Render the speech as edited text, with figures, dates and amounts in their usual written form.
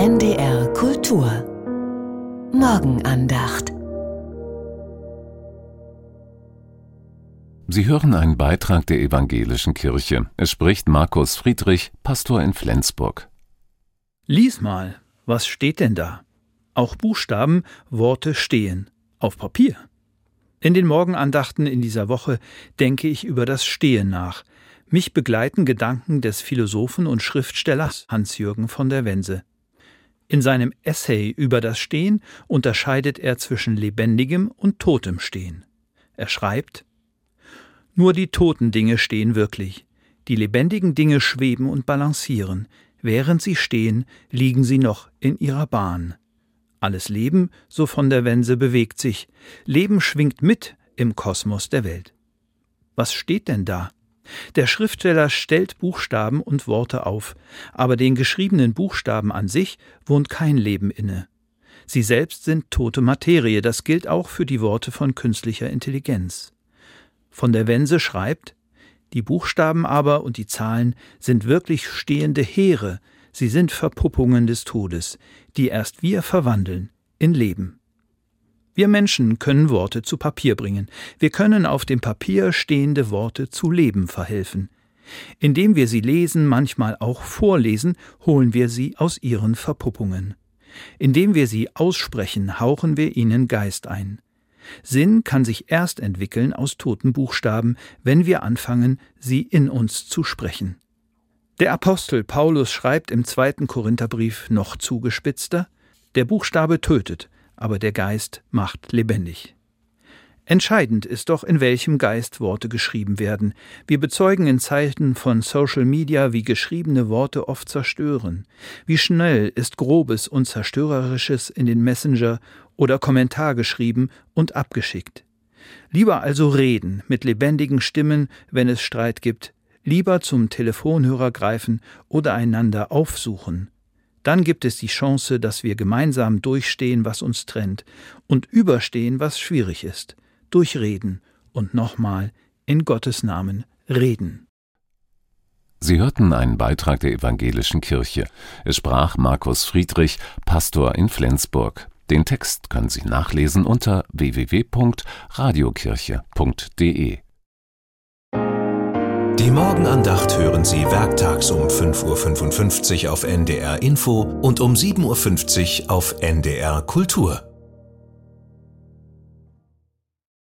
NDR Kultur Morgenandacht. Sie hören einen Beitrag der Evangelischen Kirche. Es spricht Markus Friedrich, Pastor in Flensburg. Lies mal, was steht denn da? Auch Buchstaben, Worte stehen. Auf Papier. In den Morgenandachten in dieser Woche denke ich über das Stehen nach. Mich begleiten Gedanken des Philosophen und Schriftstellers Hans-Jürgen von der Wense. In seinem Essay über das Stehen unterscheidet er zwischen lebendigem und totem Stehen. Er schreibt: Nur die toten Dinge stehen wirklich. Die lebendigen Dinge schweben und balancieren. Während sie stehen, liegen sie noch in ihrer Bahn. Alles Leben, so von der Wense, bewegt sich. Leben schwingt mit im Kosmos der Welt. Was steht denn da? Der Schriftsteller stellt Buchstaben und Worte auf, aber den geschriebenen Buchstaben an sich wohnt kein Leben inne. Sie selbst sind tote Materie, das gilt auch für die Worte von künstlicher Intelligenz. Von der Wense schreibt: Die Buchstaben aber und die Zahlen sind wirklich stehende Heere, sie sind Verpuppungen des Todes, die erst wir verwandeln in Leben. Wir Menschen können Worte zu Papier bringen. Wir können auf dem Papier stehende Worte zu Leben verhelfen. Indem wir sie lesen, manchmal auch vorlesen, holen wir sie aus ihren Verpuppungen. Indem wir sie aussprechen, hauchen wir ihnen Geist ein. Sinn kann sich erst entwickeln aus toten Buchstaben, wenn wir anfangen, sie in uns zu sprechen. Der Apostel Paulus schreibt im 2. Korintherbrief noch zugespitzter: Der Buchstabe tötet, aber der Geist macht lebendig. Entscheidend ist doch, in welchem Geist Worte geschrieben werden. Wir bezeugen in Zeiten von Social Media, wie geschriebene Worte oft zerstören. Wie schnell ist Grobes und Zerstörerisches in den Messenger oder Kommentar geschrieben und abgeschickt. Lieber also reden mit lebendigen Stimmen, wenn es Streit gibt. Lieber zum Telefonhörer greifen oder einander aufsuchen. Dann gibt es die Chance, dass wir gemeinsam durchstehen, was uns trennt, und überstehen, was schwierig ist. Durchreden und nochmal in Gottes Namen reden. Sie hörten einen Beitrag der Evangelischen Kirche. Es sprach Markus Friedrich, Pastor in Flensburg. Den Text können Sie nachlesen unter www.radiokirche.de. Die Morgenandacht hören Sie werktags um 5:55 Uhr auf NDR Info und um 7:50 Uhr auf NDR Kultur.